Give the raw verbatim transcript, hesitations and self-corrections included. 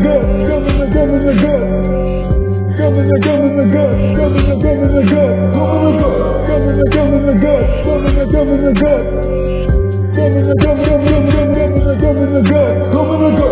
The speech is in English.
gut, gum in the gum in the gut. Gum in the gum in the gut, gum in the gum in the gut, gum in the gut, gum in the gum in the gut, gum in the gum in the gut. Gum in the gum gum gum gum gum in the gum in the gut, gum in the gut.